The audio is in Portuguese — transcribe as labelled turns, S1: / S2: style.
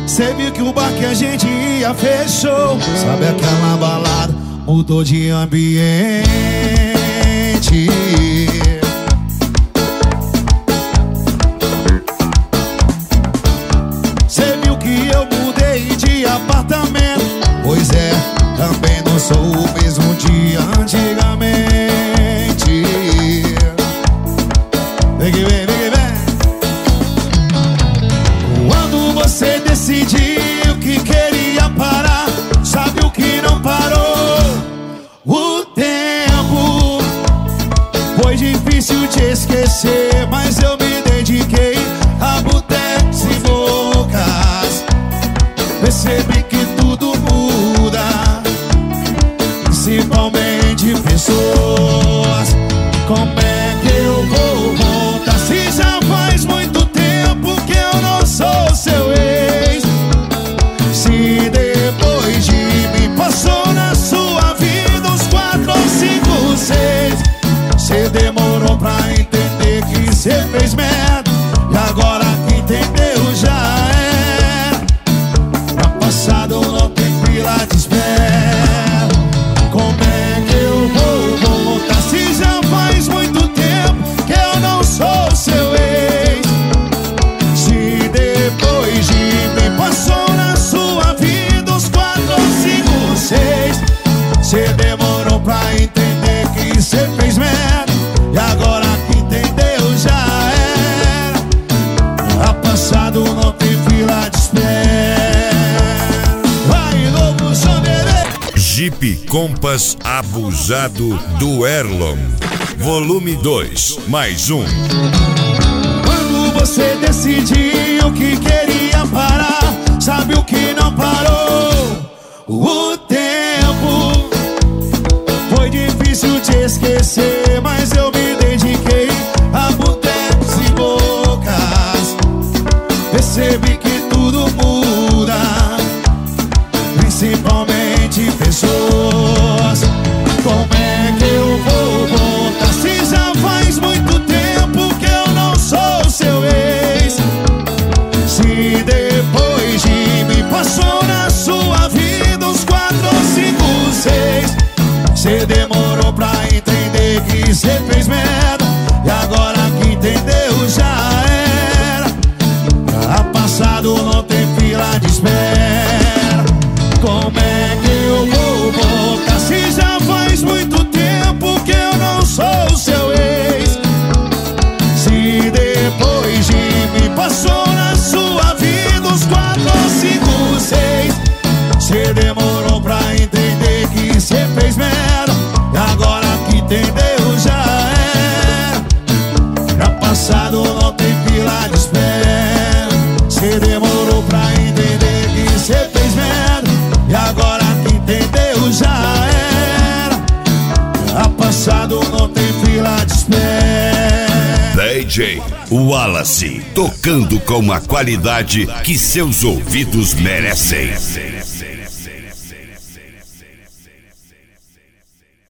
S1: Cê viu que o bar que a gente ia fechou. Sabe aquela balada, mudou de ambiente. Cê viu que eu mudei de apartamento. Pois é, também não sou o mesmo de antigamente. Vem que vem, vem que vem. Quando você decidiu que queria parar, sabe o que não parou? O tempo. Foi difícil te esquecer, mas eu me dediquei a botecos e bocas. Percebi que tudo muda, principalmente pessoas. Como é que eu vou voltar se já faz muito tempo que eu não sou seu ex? Se depois de mim passou na sua vida uns 4 ou 5, 6. Cê demorou pra entender que cê fez merda, e agora que entendeu já era. Pra passado não tem fila de espera. Como é que eu vou voltar se já faz muito tempo que eu não sou seu ex? Se depois de mim passou na sua vida uns 4 ou 5, 6. Cê demorou pra entender que cê fez merda, e agora que entendeu já era. Pra passado não tem fila de espera. Vai, novo som, bebê.
S2: Jeep Compass Abusado do Erlon, volume 2, mais um.
S1: Quando você decidiu que queria parar, sabe o que não parou? O tempo. Foi difícil te esquecer, mas eu me dediquei a botecos e bocas. Percebi que tudo muda, principalmente pessoas. Como é que eu vou voltar se já faz muito tempo que eu não sou seu ex? Se depois de mim passou na sua vida uns 4 ou 5, 6. Cê demorou pra entender que cê fez merda, e agora que entendeu já era. Pra passado não tem fila de espera. Como é que eu vou voltar se já faz muito tempo que eu não sou seu ex? Se depois de mim passou na sua vida uns 4 ou 5, 6. Cê demorou pra entender que cê fez merda, e agora que entendeu já era. Pra passado não tem fila de espera. Cê demorou pra entender que cê fez merda, e agora que entendeu já era. Pra passado não tem fila de espera.
S2: DJ Wallace, tocando com a qualidade que seus ouvidos merecem.